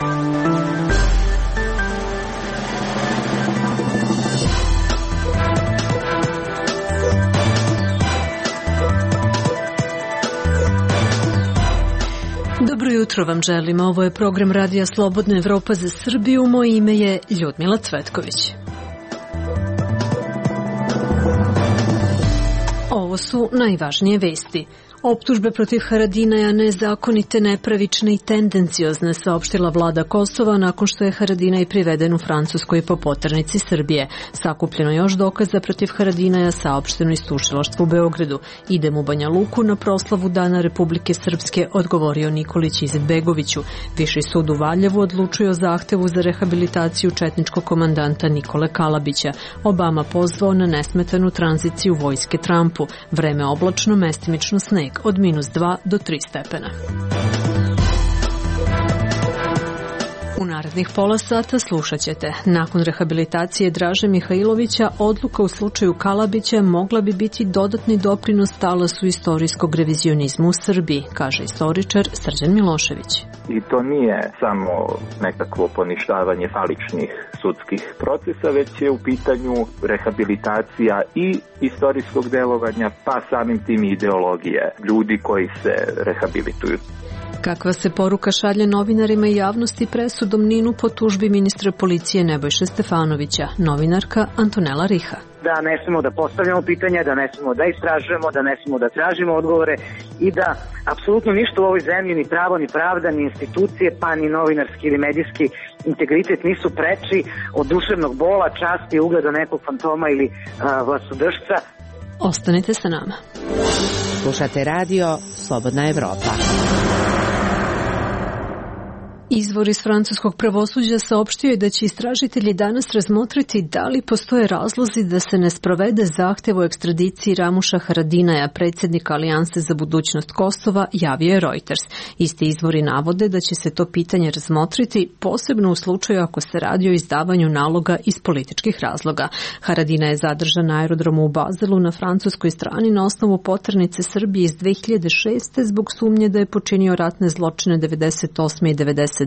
Dobro jutro vam želim. Ovo je program Radija Slobodna Evropa za Srbiju. Moje ime je Ljudmila Cvetković. Ovo su najvažnije vesti. Optužbe protiv Haradinaja nezakonite, nepravične i tendenciozne, saopštila vlada Kosova nakon što je Haradinaj priveden u Francuskoj po poternici Srbije. Sakupljeno još dokaza protiv Haradinaja, saopšteno iz tužilaštva u Beogradu. Idem u Banja Luku na proslavu Dana Republike Srpske, odgovorio Nikolić Izetbegoviću. Viši sud u Valjevu odlučuje o zahtevu za rehabilitaciju četničkog komandanta Nikole Kalabića. Obama pozvao na nesmetanu tranziciju vojske Trumpu. Vreme oblačno, mestimično sneg od -2 do 3 stepena. U narednih pola sata slušat ćete. Nakon rehabilitacije Draže Mihajlovića, odluka u slučaju Kalabića mogla bi biti dodatni doprinos talasu istorijskog revizionizma u Srbiji, kaže istoričar Srđan Milošević. I to nije samo nekakvo poništavanje faličnih sudskih procesa, već je u pitanju rehabilitacija i istorijskog delovanja, pa samim tim i ideologije ljudi koji se rehabilituju. Kakva se poruka šalje novinarima i javnosti presudom Ninu po tužbi ministra policije Nebojše Stefanovića, novinarka Antonela Riha. Da ne smemo da postavljamo pitanja, da ne smemo da istražujemo, da ne smemo da tražimo odgovore i da apsolutno ništa u ovoj zemlji, ni pravo, ni pravda, ni institucije, pa ni novinarski ili medijski integritet nisu preči od duševnog bola, časti i ugleda nekog fantoma ili vlastodržca. Ostanite sa nama. Slušate radio Slobodna Evropa. Izvor iz francuskog pravosuđa saopštio je da će istražitelji danas razmotriti da li postoje razlozi da se ne sprovede zahtev o ekstradiciji Ramuša Haradinaja, predsjednika Alijanse za budućnost Kosova, javio je Reuters. Isti izvori navode da će se to pitanje razmotriti, posebno u slučaju ako se radi o izdavanju naloga iz političkih razloga. Haradina je zadržan na aerodromu u Bazelu na francuskoj strani na osnovu poternice Srbije iz 2006. zbog sumnje da je počinio ratne zločine 98. i 99.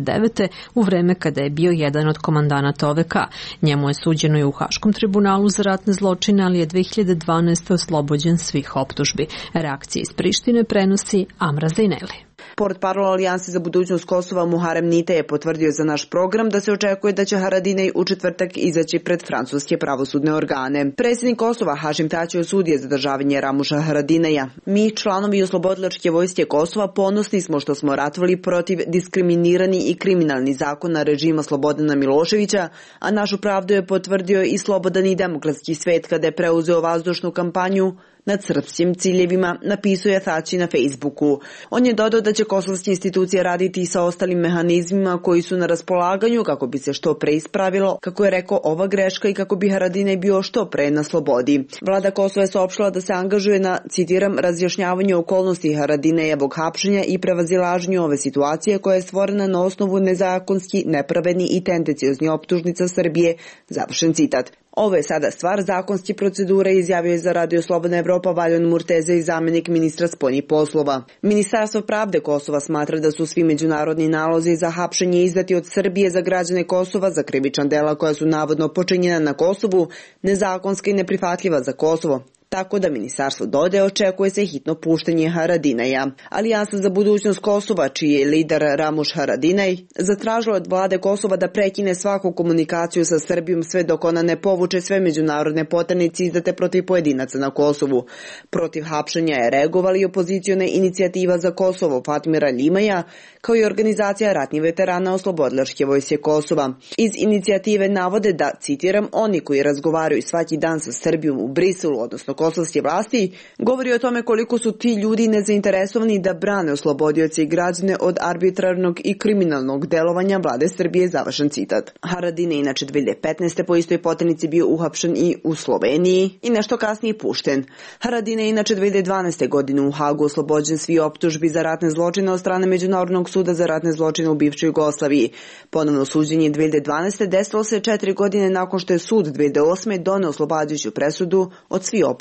u vreme kada je bio jedan od komandanata OVK. Njemu je suđeno i u Haškom tribunalu za ratne zločine, ali je 2012. oslobođen svih optužbi. Reakcije iz Prištine prenosi Amra Zejneli. Portparol Alijanse za budućnost Kosova Muharem Nite je potvrdio za naš program da se očekuje da će Haradinaj u četvrtak izaći pred francuske pravosudne organe. Predsjednik Kosova Hašim Tači osudio zadržavanje Ramuša Haradinaja. Mi, članovi Oslobodilačke vojske Kosova, ponosni smo što smo ratovali protiv diskriminirani i kriminalni zakona režima Slobodana Miloševića, a našu pravdu je potvrdio i slobodan i demokratski svet kada je preuzeo vazdušnu kampanju nad srpskim ciljevima, napisao je Tači na Facebooku. On je dodao da će kosovske institucije raditi i sa ostalim mehanizmima koji su na raspolaganju kako bi se što pre ispravilo, kako je rekao, ova greška i kako bi Haradinaj bio što pre na slobodi. Vlada Kosova je saopštila da se angažuje na, citiram, razjašnjavanju okolnosti Haradinajevog hapšenja i prevazilaženju ove situacije koja je stvorena na osnovu nezakonski, nepravedni i tendenciozni optužnica Srbije, završen citat. Ovo je sada stvar zakonske procedure, izjavio je za Radio Slobodna Evropa Valjon Murteze i zamjenik ministra spoljnih poslova. Ministarstvo pravde Kosova smatra da su svi međunarodni nalozi za hapšenje izdati od Srbije za građane Kosova za krivična dela koja su navodno počinjena na Kosovu nezakonska i neprihvatljiva za Kosovo. Tako da ministarstvo dodaje očekuje se hitno puštenje Haradinaja. Alijansa za budućnost Kosova, čiji je lider Ramuš Haradinaj, zatražila od vlade Kosova da prekine svaku komunikaciju sa Srbijom sve dok ona ne povuče sve međunarodne poternice izdate protiv pojedinaca na Kosovu. Protiv hapšenja je reagovali opozicione inicijativa za Kosovo Fatmira Limaja, kao i organizacija ratnih veterana Oslobodilačke vojske Kosova. Iz inicijative navode da, citiram, oni koji razgovaraju svaki dan sa Srbijom u Briselu, odnosno kosovske vlasti, govori o tome koliko su ti ljudi nezainteresovani da brane oslobodioce i građane od arbitrarnog i kriminalnog delovanja vlade Srbije, završen citat. Haradinaj inače 2015. po istoj poternici bio uhapšen i u Sloveniji i nešto kasnije pušten. Haradinaj inače 2012. godine u Hagu oslobođen svi optužbi za ratne zločine od strane Međunarodnog suda za ratne zločine u bivšoj Jugoslaviji. Ponovno suđenje 2012. desilo se 4 godine nakon što je sud 2008. doneo oslobađajuću presudu od svih optužbi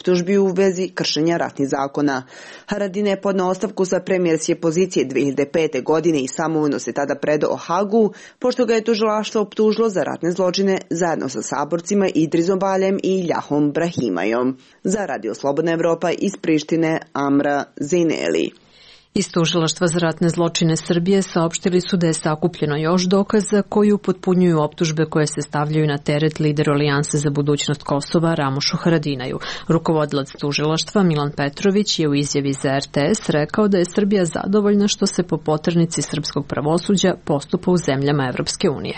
optužbi u vezi kršenja ratnih zakona. Haradinaj je podneo ostavku sa premijerske pozicije 2005. godine i samovoljno se tada predao Hagu, pošto ga je tužilaštvo optužilo za ratne zločine zajedno sa saborcima Idrisom Baljem i Iljahom Brahimajom. Za Radio Slobodna Evropa iz Prištine, Amra Zejneli. Iz Tužilaštva za ratne zločine Srbije saopštili su da je sakupljeno još dokaza koji upotpunjuju optužbe koje se stavljaju na teret lideru Alijanse za budućnost Kosova Ramušu Haradinaju. Rukovodilac tužilaštva Milan Petrović je u izjavi za RTS rekao da je Srbija zadovoljna što se po poternici srpskog pravosuđa postupa u zemljama Evropske unije.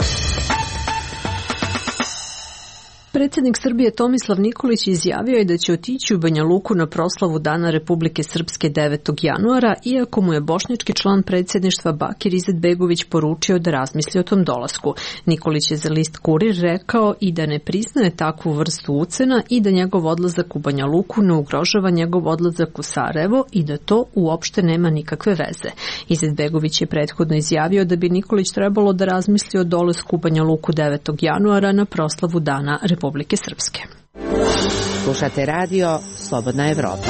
Predsjednik Srbije Tomislav Nikolić izjavio je da će otići u Banja Luku na proslavu Dana Republike Srpske 9. januara, iako mu je bošnjački član predsjedništva Bakir Izetbegović poručio da razmisli o tom dolasku. Nikolić je za list Kurir rekao i da ne priznaje takvu vrstu ucena i da njegov odlazak u Banja Luku ne ugrožava njegov odlazak u Sarajevo i da to uopšte nema nikakve veze. Izetbegović je prethodno izjavio da bi Nikolić trebalo da razmisli o dolasku u Banja Luku 9. januara na proslavu Dana Republike Srpske. Slušate radio Slobodna Evropa.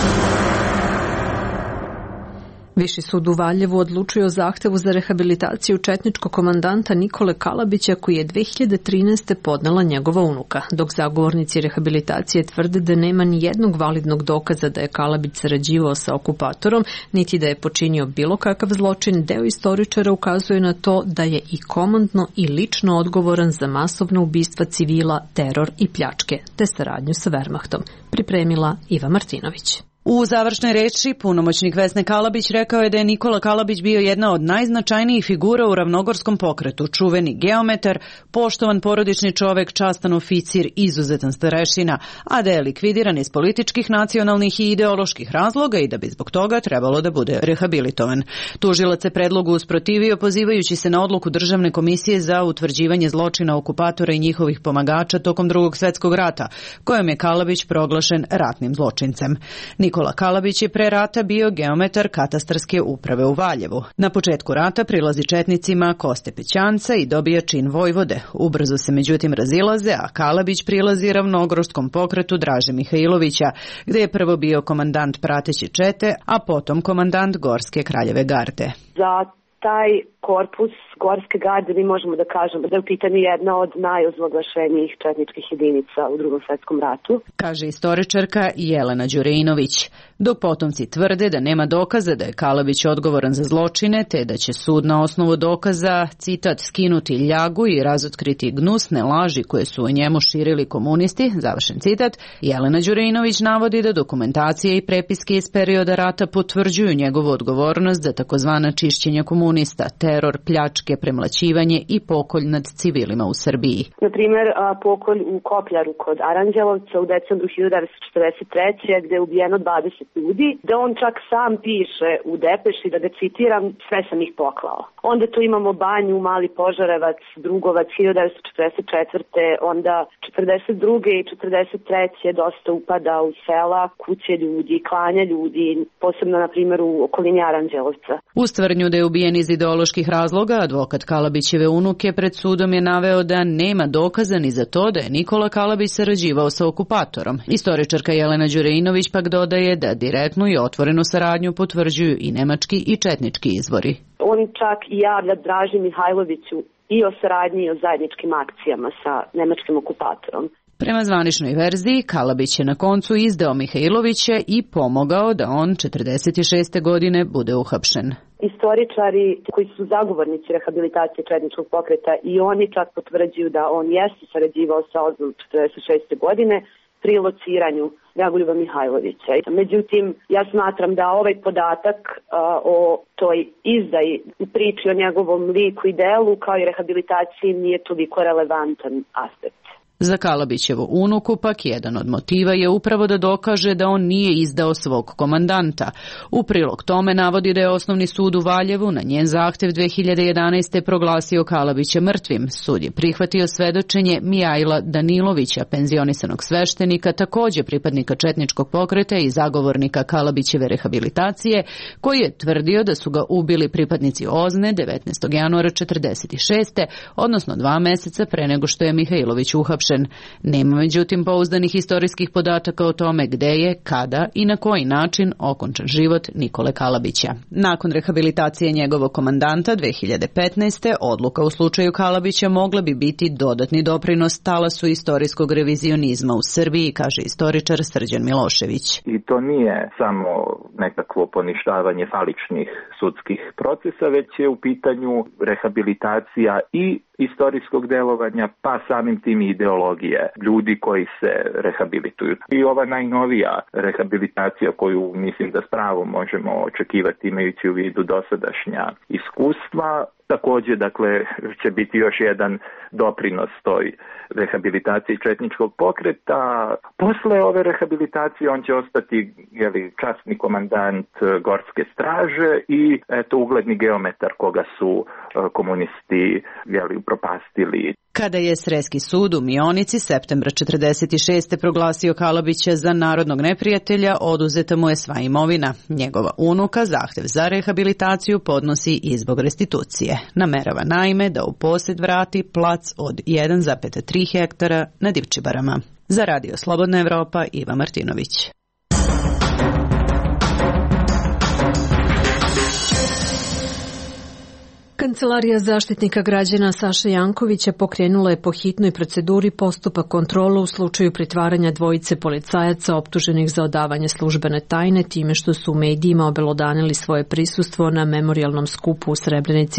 Viši sud u Valjevu odlučuje o zahtevu za rehabilitaciju četničkog komandanta Nikole Kalabića koji je 2013. podnela njegova unuka, dok zagovornici rehabilitacije tvrde da nema ni jednog validnog dokaza da je Kalabić sarađivao sa okupatorom, niti da je počinio bilo kakav zločin. Deo istoričara ukazuje na to da je i komandno i lično odgovoran za masovna ubistva civila, teror i pljačke, te saradnju sa Wehrmachtom. Pripremila Iva Martinović. U završnoj reči punomoćnik Vesne Kalabić rekao je da je Nikola Kalabić bio jedna od najznačajnijih figura u ravnogorskom pokretu, čuveni geometar, poštovan porodični čovek, častan oficir, izuzetan starešina, a da je likvidiran iz političkih, nacionalnih i ideoloških razloga i da bi zbog toga trebalo da bude rehabilitovan. Tužilac se predlogu usprotivio pozivajući se na odluku Državne komisije za utvrđivanje zločina okupatora i njihovih pomagača tokom Drugog svjetskog rata, kojom je Kalabić proglašen ratnim zločincem. Nikola Kalabić je pre rata bio geometar katastarske uprave u Valjevu. Na početku rata prilazi četnicima Koste Pećanca i dobija čin vojvode. Ubrzo se međutim razilaze, a Kalabić prilazi ravnogorskom pokretu Draže Mihajlovića, gde je prvo bio komandant prateće čete, a potom komandant Gorske kraljeve garde. Za taj korpus Gorske garde mi možemo da kažemo da je u pitanju jedna od najozloglašenijih četničkih jedinica u Drugom svjetskom ratu, kaže istoričarka Jelena Đureinović, dok potomci tvrde da nema dokaza da je Kalabić odgovoran za zločine, te da će sud na osnovu dokaza, citat, skinuti ljagu i razotkriti gnusne laži koje su o njemu širili komunisti, završen citat. Jelena Đureinović navodi da dokumentacije i prepiske iz perioda rata potvrđuju njegovu odgovornost za takozvana čišćenja komunista, teror, pljačke, premlaćivanje i pokolj nad civilima u Srbiji. Na primjer, pokolj u Kopljaru kod Aranđelovca u decembru 1943. gdje je ubijeno 20 ljudi, da on čak sam piše u depeši, da ga citiram, sve sam ih poklao. Onda tu imamo Banju, Mali Požarevac, Drugovac 1944. Onda 42. i 43. dosta upada u sela, kuće ljudi, klanja ljudi, posebno na primjer u okolini Aranđelovca. Uz tvrdnju da je ubijen iz ideoloških razloga, advokat Kalabićeve unuke pred sudom je naveo da nema dokaza ni za to da je Nikola Kalabić sarađivao sa okupatorom. Istoričarka Jelena Đureinović pak dodaje da direktnu i otvorenu saradnju potvrđuju i nemački i četnički izvori. On čak i javlja Draži Mihajloviću i o saradnji i o zajedničkim akcijama sa nemačkim okupatorom. Prema zvaničnoj verziji, Kalabić je na koncu izdao Mihajlovića i pomogao da on 46. godine bude uhapšen. Istoričari koji su zagovornici rehabilitacije četničkog pokreta i oni čak potvrđuju da on jeste sarađivao sa OZNOM 46. godine pri lociranju Dragoljuba Mihajlovića. Međutim, ja smatram da ovaj podatak o toj izdaji u priči o njegovom liku i delu kao i rehabilitaciji nije toliko relevantan aspekt. Za Kalabićevu unuku pak jedan od motiva je upravo da dokaže da on nije izdao svog komandanta. U prilog tome navodi da je Osnovni sud u Valjevu na njen zahtev 2011. proglasio Kalabića mrtvim. Sud je prihvatio svedočenje Mijajla Danilovića, penzionisanog sveštenika, također pripadnika četničkog pokreta i zagovornika Kalabićeve rehabilitacije, koji je tvrdio da su ga ubili pripadnici OZNE 19. januara 1946. odnosno 2 meseca pre nego što je Mihajlović uhapšen uhapšen. Nema međutim pouzdanih istorijskih podataka o tome gde je, kada i na koji način okončan život Nikole Kalabića. Nakon rehabilitacije njegovog komandanta 2015. odluka u slučaju Kalabića mogla bi biti dodatni doprinos talasu istorijskog revizionizma u Srbiji, kaže istoričar Srđan Milošević. I to nije samo nekakvo poništavanje faličnih sudskih procesa, već je u pitanju rehabilitacija i istorijskog delovanja, pa samim tim i ideologije ljudi koji se rehabilituju. I ova najnovija rehabilitacija koju mislim da s pravom možemo očekivati imajući u vidu dosadašnja iskustva, također, dakle, će biti još jedan doprinos toj rehabilitaciji četničkog pokreta. Posle ove rehabilitacije on će ostati časni komandant Gorske straže i ugledni geometar koga su komunisti upropastili. Kada je Sreski sud u Mionici septembra 1946. proglasio Kalabića za narodnog neprijatelja, oduzeta mu je sva imovina. Njegova unuka zahtev za rehabilitaciju podnosi i zbog restitucije. Namerava naime da u posjed vrati plac od 1,3 hektara na Divčibarama. Za Radio Slobodna Evropa, Iva Martinović. Kancelarija zaštitnika građana Saše Jankovića pokrenula je po hitnoj proceduri postupak kontrole u slučaju pritvaranja dvojice policajaca optuženih za odavanje službene tajne time što su u medijima obelodanili svoje prisustvo na memorijalnom skupu u Srebrenici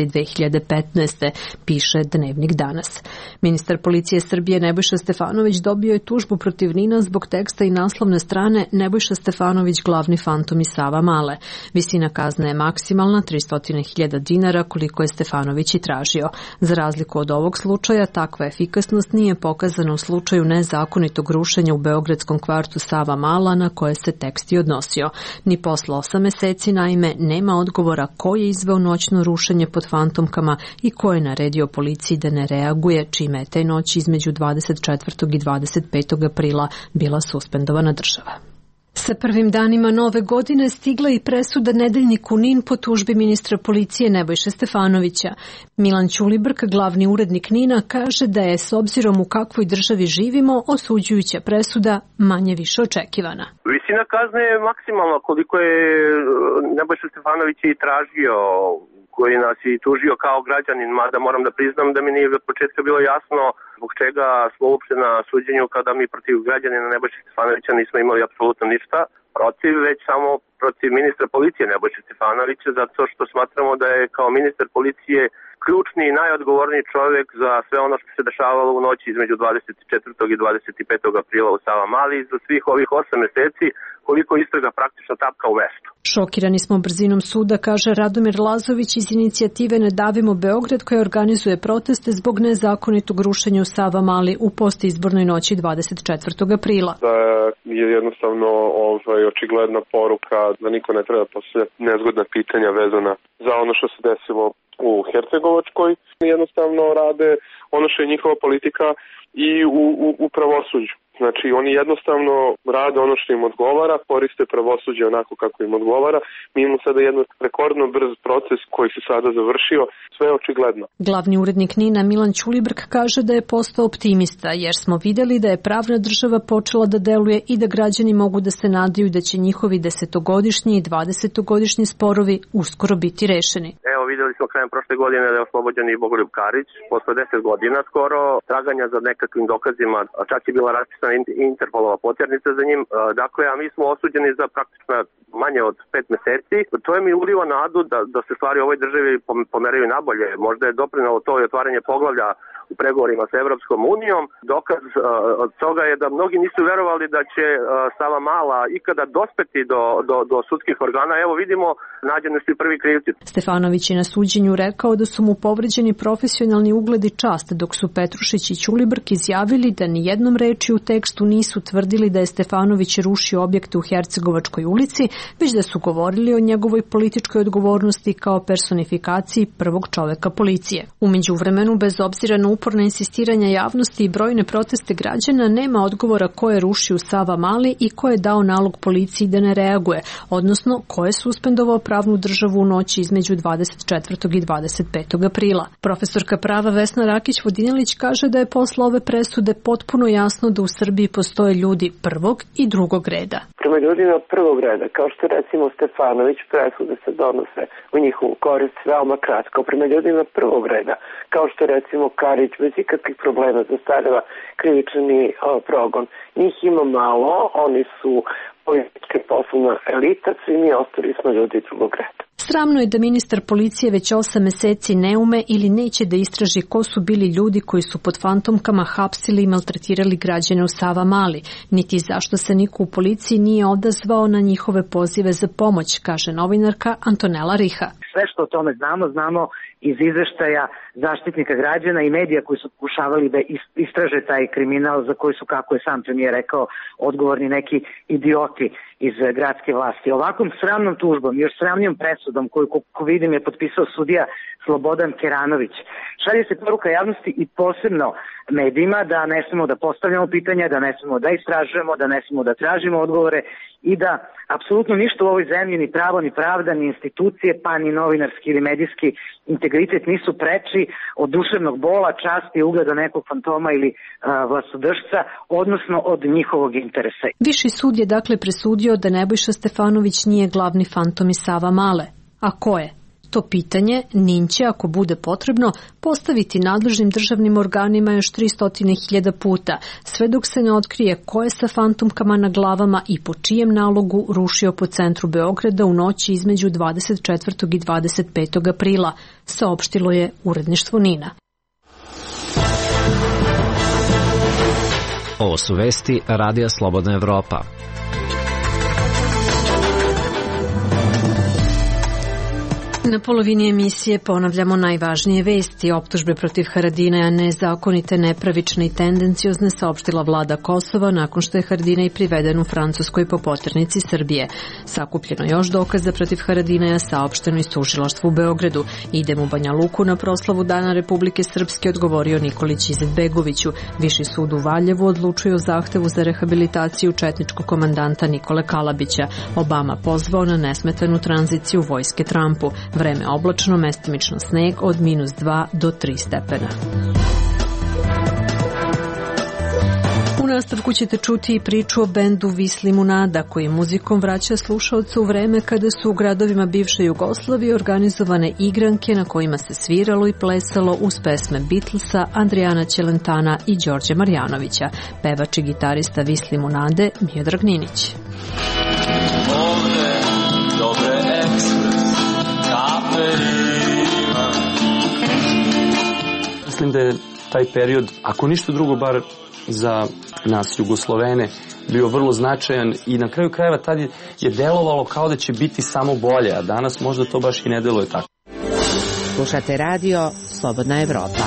2015. piše Dnevnik danas. Ministar policije Srbije Nebojša Stefanović dobio je tužbu protiv NIN-a zbog teksta i naslovne strane Nebojša Stefanović glavni fantom iz Savamale. Visina kazne je maksimalna 300.000 dinara koliko je Stefanović i tražio. Za razliku od ovog slučaja, takva efikasnost nije pokazana u slučaju nezakonitog rušenja u beogradskom kvartu Savamala na koje se tekst i odnosio. Ni posle 8 meseci, naime, nema odgovora ko je izveo noćno rušenje pod fantomkama i ko je naredio policiji da ne reaguje, čime je te noći između 24. i 25. aprila bila suspendovana država. Sa prvim danima nove godine stigla i presuda nedeljniku NIN po tužbi ministra policije Nebojše Stefanovića. Milan Ćulibrk, glavni urednik NIN-a, kaže da je s obzirom u kakvoj državi živimo osuđujuća presuda manje više očekivana. Visina kazne je maksimalna koliko je Nebojša Stefanović i tražio, koji nas i tužio kao građanin, mada moram da priznam da mi nije od početka bilo jasno zbog čega smo uopšte na suđenju kada mi protiv građanina Nebojša Stefanovića nismo imali apsolutno ništa protiv, već samo protiv ministra policije Nebojša Stefanovića, zato što smatramo da je kao ministar policije ključni i najodgovorniji čovjek za sve ono što se dešavalo u noći između 24. i 25. aprila u Savamali za svih ovih 8 meseci koliko istraga praktično tapka u mestu. Šokirani smo brzinom suda, kaže Radomir Lazović iz inicijative Ne davimo Beograd koja organizuje proteste zbog nezakonitog rušenja u Savamali u postizbornoj noći 24. aprila. Da je jednostavno očigledna poruka da niko ne treba postavljati nezgodna pitanja vezana za ono što se desilo u Hercegovačkoj. Jednostavno rade ono što je njihova politika i u pravosuđu. Znači, oni jednostavno rade ono što im odgovara, koriste pravosuđe onako kako im odgovara. Mi imamo sada jedan rekordno brz proces koji se sada završio, sve je očigledno. Glavni urednik NIN-a Milan Ćulibrk kaže da je postao optimista, jer smo videli da je pravna država počela da deluje i da građani mogu da se nadaju da će njihovi 10-godišnji i 20-godišnji sporovi uskoro biti rešeni. Evo, videli smo krajem prošle godine da je oslobođen i Bogoljub Karić, posle 10 godina skoro, traganja za nekakvim dokazima, čak je bila raspisana Interpolova poternica za njim. Dakle, a mi smo osuđeni za praktično manje od 5 meseci. To je mi uliva nadu da se stvari u ovoj državi pomeraju nabolje. Možda je doprinalo to i otvaranje poglavlja u pregovorima sa Evropskom unijom. Dokaz od toga je da mnogi nisu verovali da će Savamala ikada dospeti do sudskih organa. Evo vidimo, nađeni su i prvi krivci. Stefanović je na suđenju rekao da su mu povređeni profesionalni ugled i čast, dok su Petrušić i Ćulibrk izjavili da ni jednom reči u tekstu nisu tvrdili da je Stefanović rušio objekte u Hercegovačkoj ulici, već da su govorili o njegovoj političkoj odgovornosti kao personifikaciji prvog čoveka policije. U međuvremenu, bez obzira na uporna insistiranja javnosti i brojne proteste građana nema odgovora ko je rušio Savamali i ko je dao nalog policiji da ne reaguje, odnosno ko je suspendovao pravnu državu u noći između 24. i 25. aprila. Profesorka prava Vesna Rakić-Vodinelić kaže da je posle ove presude potpuno jasno da u Srbiji postoje ljudi prvog i drugog reda. Prema ljudima prvog reda, kao što recimo Stefanović, presude se donose u njihovu korist veoma kratko. Prema ljudima prvog reda, kao što recimo Karić bez ikakvih problema zastareva krivični progon. Njih ima malo, oni su politička poslovna elita, svi mi ostali smo ljudi drugog reda. Sramno je da ministar policije već 8 meseci ne ume ili neće da istraži ko su bili ljudi koji su pod fantomkama hapsili i maltretirali građane u Savamali, niti zašto se niko u policiji nije odazvao na njihove pozive za pomoć, kaže novinarka Antonela Riha. Sve što o tome znamo iz izveštaja Zaštitnika građana i medija koji su pokušavali da istraže taj kriminal za koji su, kako je sam premijer rekao, odgovorni neki idioti iz gradske vlasti. Ovakvom sramnom tužbom, još sramnijom presudom koju, ko vidim, je potpisao sudija Slobodan Keranović, šalje se poruka javnosti i posebno medijima da ne smemo da postavljamo pitanja, da ne smemo da istražujemo, da ne smemo da tražimo odgovore i da apsolutno ništa u ovoj zemlji, ni pravo, ni pravda, ni institucije, pa ni novinarski ili medijski integritet nisu preči od duševnog bola, časti i ugleda nekog fantoma ili vlastodržca, odnosno od njihovog interesa. Viši sud je dakle presudio da Nebojša Stefanović nije glavni fantom iz Savamale. A ko je? To pitanje NIN će, ako bude potrebno, postaviti nadležnim državnim organima još 300.000 puta, sve dok se ne otkrije ko je sa fantomkama na glavama i po čijem nalogu rušio po centru Beograda u noći između 24. i 25. aprila, saopštilo je uredništvo NIN-a. Ovo su vesti Radija Slobodna Evropa. Na polovini emisije ponavljamo najvažnije vesti. Optužbe protiv Haradinaja nezakonite, nepravične i tendenciozne saopštila vlada Kosova nakon što je Haradinaj priveden u Francuskoj po poternici Srbije. Sakupljeno još dokaza protiv Haradinaja, saopšteno iz tužilaštva u Beogradu. Idem u Banja Luku na proslavu Dana Republike Srpske, odgovorio Nikolić Izetbegoviću. Viši sud u Valjevu odlučuje o zahtevu za rehabilitaciju četničkog komandanta Nikole Kalabića. Obama pozvao na nesmetanu tranziciju vojske Trumpu. Vreme oblačno, mestimično sneg od -2 do 3 stepena. U nastavku ćete čuti i priču o bendu Vis Limunada, koji muzikom vraća slušaoce u vreme kada su u gradovima bivše Jugoslavije organizovane igranke na kojima se sviralo i plesalo uz pesme Beatlesa, Andrijana Ćelentana i Đorđe Marjanovića. Pevač i gitarista Vis Limunade Miodrag Ninić. Mislim da je taj period, ako ništa drugo, bar za nas Jugoslovene, bio vrlo značajan i na kraju krajeva tad je delovalo kao da će biti samo bolje, a danas možda to baš i ne deluje tako. Slušate radio Slobodna Evropa.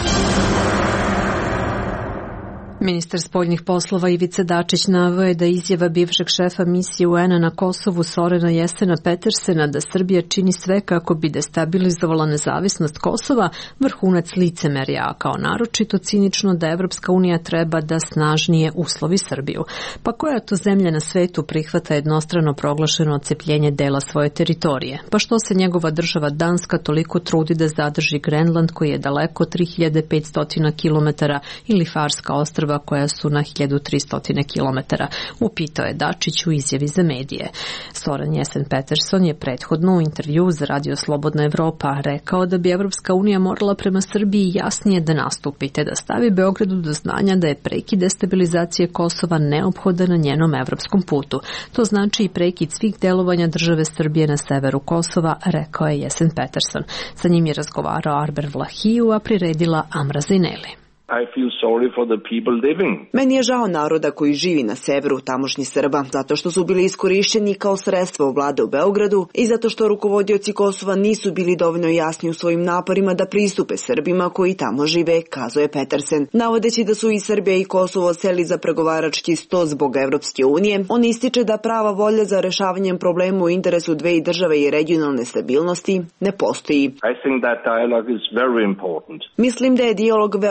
Ministar spoljnih poslova Ivica Dačić naveo je da izjava bivšeg šefa misije UN-a na Kosovu Sorena Jesena Petersena da Srbija čini sve kako bi destabilizovala nezavisnost Kosova vrhunac licemerja, a kao naročito cinično da Evropska unija treba da snažnije uslovi Srbiju. Pa koja to zemlja na svetu prihvata jednostrano proglašeno odcepljenje dela svoje teritorije? Pa što se njegova država Danska toliko trudi da zadrži Grenland koji je daleko 3500 km ili Farska ostrva koja su na 1300 km, upitao je Dačić u izjavi za medije. Soren Jesen Peterson je prethodno u intervju za Radio Slobodna Evropa rekao da bi Evropska unija morala prema Srbiji jasnije da nastupi te da stavi Beogradu do znanja da je prekid destabilizacije Kosova neophodan na njenom evropskom putu. To znači i prekid svih delovanja države Srbije na severu Kosova, rekao je Jesen Peterson. Sa njim je razgovarao Arber Vlahiju, a priredila Amra Zineli. I feel sorry for the people living. Meni je žao naroda koji živi na severu tamošnjih Srba, zato što su bili iskorišćeni kao sredstvo vlade u Beogradu i zato što rukovodioci Kosova nisu bili dovoljno jasni u svojim naporima da pristupe Srbima koji tamo žive, kazuje Petersen. Navodeći da su i Srbija i Kosovo seli za pregovarački sto zbog Evropske unije, on ističe da prava volja za rešavanjem problema u interesu dve države i regionalne stabilnosti ne postoji. I think that dialogue is very important. Mislim da je dijalog veoma važan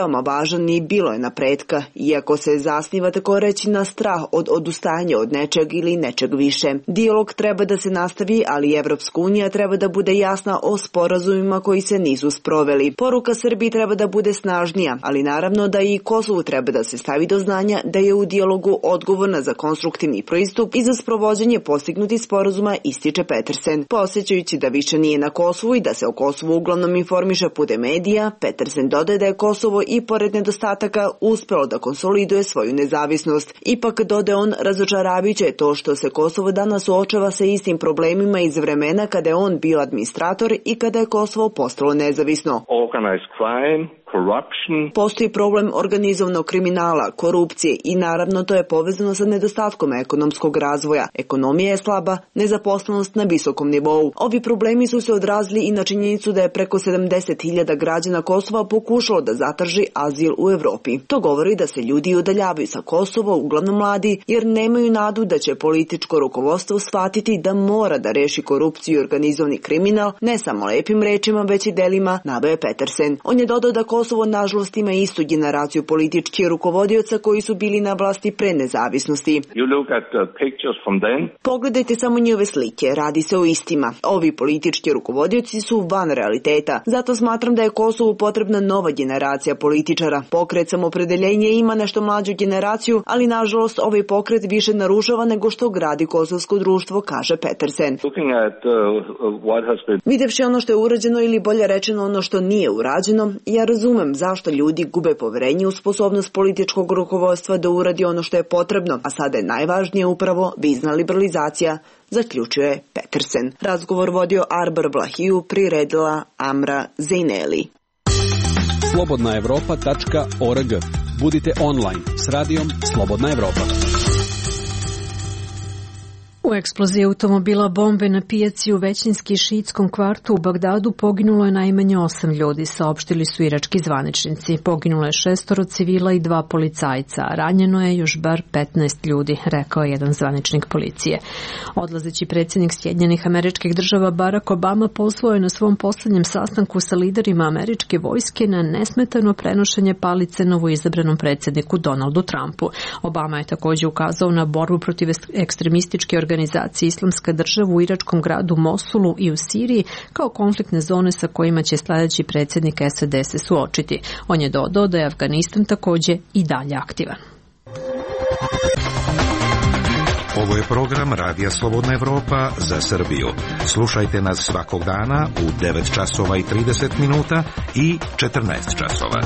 važan i bilo je napretka, iako se zasniva tako reći na strah od odustajanja od nečeg ili nečeg više. Dijalog treba da se nastavi, ali Evropska unija treba da bude jasna o sporazumima koji se nisu sproveli. Poruka Srbiji treba da bude snažnija, ali naravno da i Kosovu treba da se stavi do znanja da je u dijalogu odgovorna za konstruktivni pristup i za sprovođenje postignutih sporazuma, ističe Petersen. Podsjećajući da više nije na Kosovu i da se o Kosovu uglavnom informiše putem medija, Petersen dodaje da je Kosovo i pored nedostataka uspelo da konsoliduje svoju nezavisnost. Ipak, dodaje on, razočaravajuće je to što se Kosovo danas suočava sa istim problemima iz vremena kada je on bio administrator i kada je Kosovo postalo nezavisno. Organized crime, corruption. Postoji problem organizovanog kriminala, korupcije i naravno to je povezano sa nedostatkom ekonomskog razvoja. Ekonomija je slaba, nezaposlenost na visokom nivou. Ovi problemi su se odrazili i na činjenicu da je preko 70.000 građana Kosova pokušalo da zatraži azil u Evropi. To govori da se ljudi udaljavaju sa Kosova, uglavnom mladi, jer nemaju nadu da će političko rukovodstvo shvatiti da mora da reši korupciju i organizovani kriminal, ne samo lepim rečima, već i delima, naveo je Petersen. On je dodao da Kosovo nažalost ima istu generaciju političkih rukovodioca koji su bili na vlasti pre nezavisnosti. Pogledajte samo njihove slike, radi se o istima. Ovi politički rukovodioci su van realiteta. Zato smatram da je Kosovu potrebna nova generacija političara. Pokret Samopredeljenje ima nešto mlađu generaciju, ali nažalost ovaj pokret više narušava nego što gradi kosovsko društvo, kaže Petersen. Videvši ono što je urađeno ili bolje rečeno ono što nije urađeno, ja razumem zašto ljudi gube poverenje u sposobnost političkog rukovodstva da uradi ono što je potrebno, a sada je najvažnije upravo vizna liberalizacija, zaključuje Petersen. Razgovor vodio Arbar Vlahiju, priredila Amra Zejneli. slobodnaevropa.org. Budite online s radijom Slobodna Evropa. U eksploziji automobila bombe na pijaci u većinski šiitskom kvartu u Bagdadu poginulo je najmanje 8 ljudi, saopštili su irački zvaničnici. Poginulo je 6 civila i 2 policajca, a ranjeno je još bar 15 ljudi, rekao je jedan zvaničnik policije. Odlazeći predsjednik Sjedinjenih Američkih Država Barack Obama pozvao je na svom poslednjem sastanku sa liderima američke vojske na nesmetano prenošenje palice novoizabranom predsjedniku Donaldu Trumpu. Obama je također ukazao na borbu protiv ekstremističke organizacije Islamska država u iračkom gradu Mosulu i u Siriji kao konfliktne zone sa kojima će sljedeći predsjednik SAD se suočiti. On je dodao da je Afganistan također i dalje aktivan. Ovo je program Radija Slobodna Evropa za Srbiju. Slušajte nas svakog dana u 9 časova i 30 minuta i 14 časova.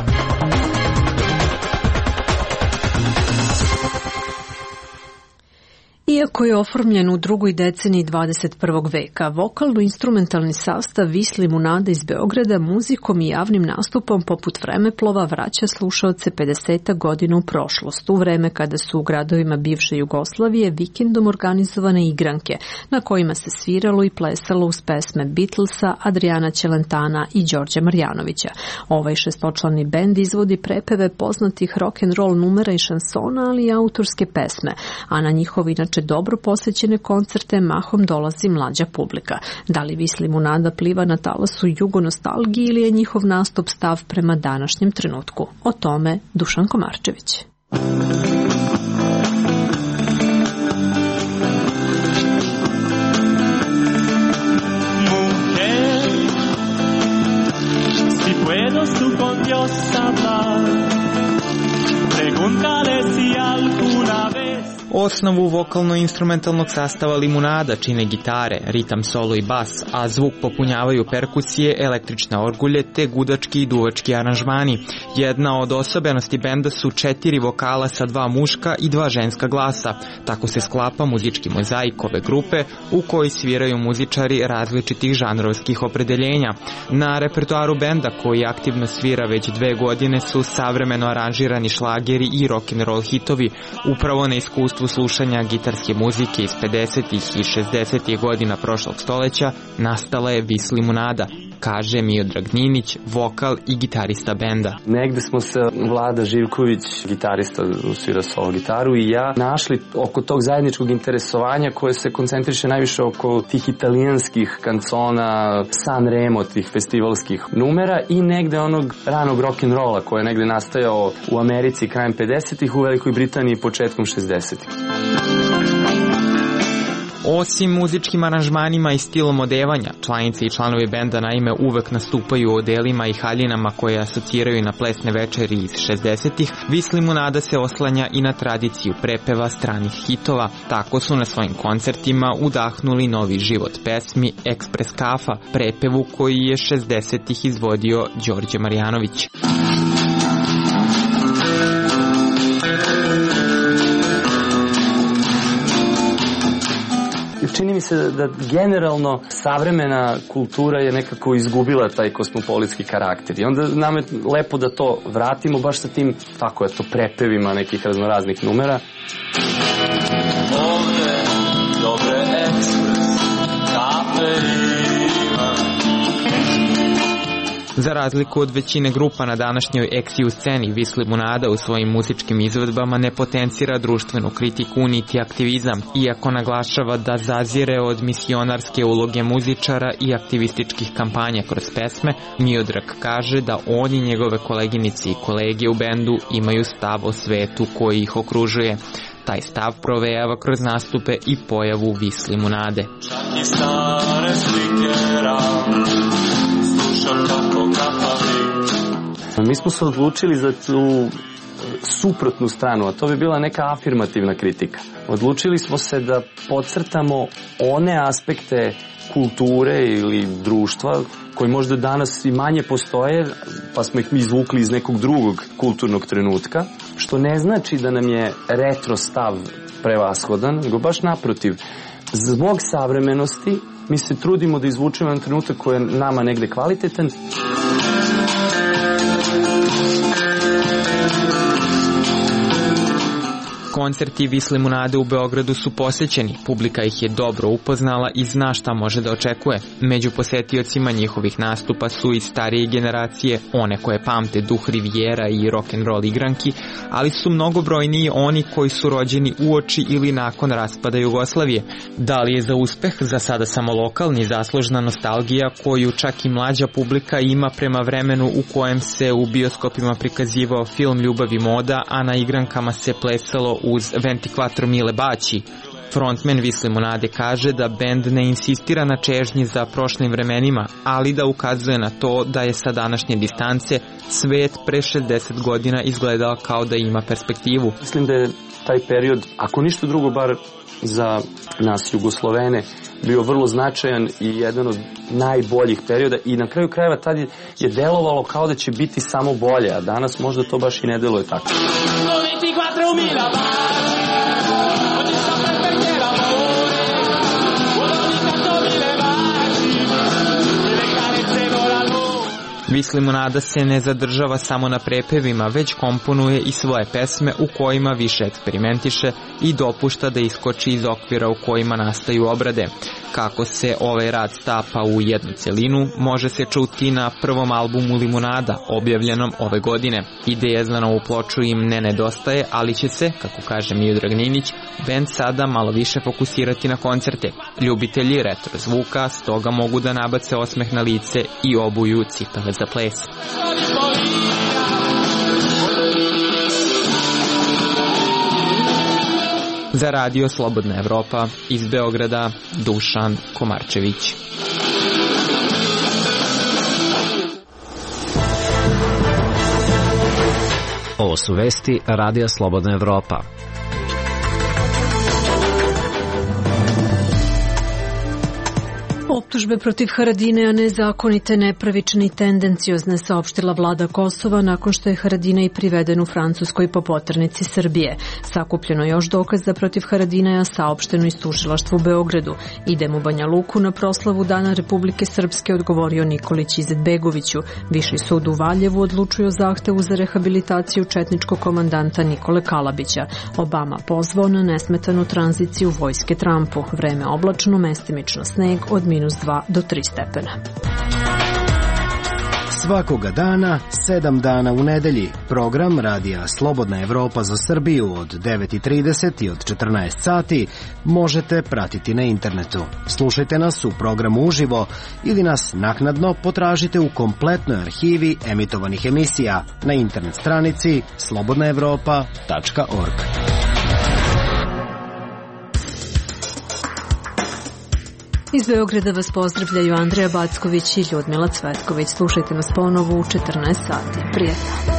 Iako je oformljen u drugoj deceniji 21. veka, vokalno-instrumentalni sastav Vis Limunada iz Beograda muzikom i javnim nastupom poput Vremeplova vraća slušaoce 50 godina u prošlost, u vreme kada su u gradovima bivše Jugoslavije vikendom organizovane igranke, na kojima se sviralo i plesalo uz pesme Beatlesa, Adriana Celentana i Đorđa Marjanovića. Ovaj šestočlani bend izvodi prepeve poznatih rock'n'roll numera i šansona, ali i autorske pesme, a na njihovi inače dobro posjećene koncerte mahom dolazi mlađa publika. Da li Vis Limunada pliva na talasu jugonostalgiji ili je njihov nastup stav prema današnjem trenutku? O tome Dušan Komarčević. Osnovu vokalno-instrumentalnog sastava Limunada čine gitare, ritam, solo i bas, a zvuk popunjavaju perkusije, električne orgulje te gudački i duvački aranžmani. Jedna od osobenosti benda su 4 vokala sa 2 muška i 2 ženska glasa. Tako se sklapa muzički mozaik ove grupe u kojoj sviraju muzičari različitih žanrovskih opredeljenja. Na repertoaru benda, koji aktivno svira već 2 godine, su savremeno aranžirani šlageri i rock'n'roll hitovi. Upravo na iskustvu slušanja gitarske muzike iz 50. i 60. godina prošlog stoleća nastala je Vis Limunada, kaže Miodrag Ninić, vokal i gitarista benda. Negde smo se Vlada Živković, gitarista, svira solo gitaru, i ja našli oko tog zajedničkog interesovanja koje se koncentriše najviše oko tih italijanskih kancona, Sanremo, tih festivalskih numera i negde onog ranog rock'n'rolla koji je negde nastajao u Americi krajem 50-ih, u Velikoj Britaniji početkom 60-ih. Osim muzičkim aranžmanima i stilom odevanja, članice i članovi benda naime uvek nastupaju u odelima i haljinama koje asociraju na plesne večeri iz 60-ih, Vis limunada se oslanja i na tradiciju prepeva stranih hitova. Tako su na svojim koncertima udahnuli novi život pesmi Ekspres kafa, prepevu koji je 60-ih izvodio Đorđe Marjanović. Čini mi se da generalno savremena kultura je nekako izgubila taj kosmopolitski karakter i onda nam je lepo da to vratimo baš sa tim, tako je to, prepevima nekih raznoraznih numera. Ovde dobre ekspres kafe ima. Za razliku od većine grupa na današnjoj eksiju sceni, Vis limunada u svojim muzičkim izvedbama ne potencira društvenu kritiku niti aktivizam, iako naglašava da zazire od misionarske uloge muzičara i aktivističkih kampanja kroz pesme. Miodrag kaže da on i njegove koleginice i kolege u bendu imaju stav o svetu koji ih okružuje. Taj stav provejava kroz nastupe i pojavu Vis limunade. Čak i stare slike slušam kako kapavi. Mi smo se odlučili za tu suprotnu stranu, a to bi bila neka afirmativna kritika. Odlučili smo se da podcrtamo one aspekte kulture ili društva koji možda danas i manje postoje, pa smo ih mi izvukli iz nekog drugog kulturnog trenutka, što ne znači da nam je retro stav prevashodan, nego baš naprotiv. Zbog savremenosti mi se trudimo da izvučemo jedan trenutak koji je nama negde kvalitetan. Koncerti Vis limunade u Beogradu su posećeni, publika ih je dobro upoznala i zna šta može da očekuje. Među posetiocima njihovih nastupa su i starije generacije, one koje pamte duh Rivijera i rock'n'roll igranki, ali su mnogobrojniji oni koji su rođeni uoči ili nakon raspada Jugoslavije. Da li je za uspeh za sada samo lokalni zaslužna nostalgija koju čak i mlađa publika ima prema vremenu u kojem se u bioskopima prikazivao film Ljubav i moda, a na igrankama se plesalo uz 24 mile baći. Frontman Vis limunade kaže da bend ne insistira na čežnji za prošlim vremenima, ali da ukazuje na to da je sa današnje distance svet pre 60 godina izgledao kao da ima perspektivu. Mislim da je taj period, ako ništa drugo, bar za nas Jugoslovene, bio vrlo značajan i jedan od najboljih perioda i na kraju krajeva tad je delovalo kao da će biti samo bolje, a danas možda to baš i ne deluje tako. Vis limunada se ne zadržava samo na prepevima, već komponuje i svoje pesme u kojima više eksperimentiše i dopušta da iskoči iz okvira u kojima nastaju obrade. Kako se ovaj rad stapa u jednu celinu, može se čuti na prvom albumu Limunada, objavljenom ove godine. Ideja za novu ploču im ne nedostaje, ali će se, kako kaže Miodrag Ninić, bend sada malo više fokusirati na koncerte. Ljubitelji retro zvuka stoga mogu da nabace osmeh na lice i obuju cipele za ples. Za radio Slobodna Evropa iz Beograda, Dušan Komarčević. Ovo su vesti Radija Slobodna Evropa. Optužbe protiv Haradinaja nezakonite, nepravične i tendenciozne, saopštila vlada Kosova nakon što je Haradinaj priveden u Francuskoj po poternici Srbije. Sakupljeno još dokaza protiv Haradinaja, saopšteno iz tužilaštva u Beogradu. Idem u Banja Luku na proslavu Dana Republike Srpske, odgovorio Nikolić Izetbegoviću. Viši sud u Valjevu odlučuje o zahtevu za rehabilitaciju četničkog komandanta Nikole Kalabića. Obama pozvao na nesmetanu tranziciju vojske Trumpu. Vreme oblačno, mestimično sneg od -2 do 3 stepena. Svakoga dana, 7 dana u nedelji, program Radija Slobodna Evropa za Srbiju od 9:30 i od 14 sati možete pratiti na internetu. Slušajte nas u programu uživo ili nas naknadno potražite u kompletnoj arhivi emitovanih emisija na internet stranici slobodnaevropa.org. Iz Beograda vas pozdravljaju Andreja Backović i Ljudmila Cvetković. Slušajte nas ponovo u 14 sati. Prijatno.